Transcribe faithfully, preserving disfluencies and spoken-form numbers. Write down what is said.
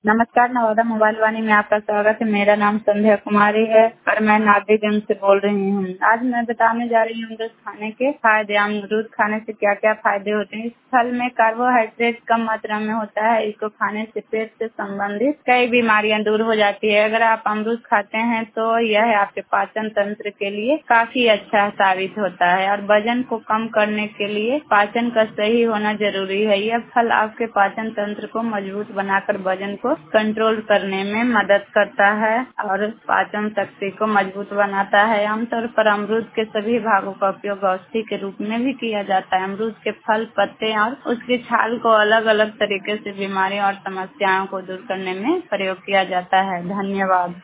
नमस्कार, नवादा मोबाइल वाणी में आपका स्वागत है। मेरा नाम संध्या कुमारी है और मैं नागरिकगंज से बोल रही हूँ। आज मैं बताने जा रही हूँ अमरूद खाने के फायदे। अमरूद खाने से क्या क्या फायदे होते हैं। इस फल में कार्बोहाइड्रेट कम मात्रा में होता है। इसको खाने से पेट से संबंधित कई बीमारियां दूर हो जाती है। अगर आप अमरूद खाते हैं तो यह आपके पाचन तंत्र के लिए काफी अच्छा साबित होता है और वजन को कम करने के लिए पाचन का सही होना जरूरी है। यह फल आपके पाचन तंत्र को मजबूत बनाकर वजन को कंट्रोल करने में मदद करता है और पाचन शक्ति को मजबूत बनाता है। आमतौर पर अमरूद के सभी भागों का उपयोग औषधि के रूप में भी किया जाता है। अमरूद के फल, पत्ते और उसकी छाल को अलग अलग तरीके से बीमारियों और समस्याओं को दूर करने में प्रयोग किया जाता है। धन्यवाद।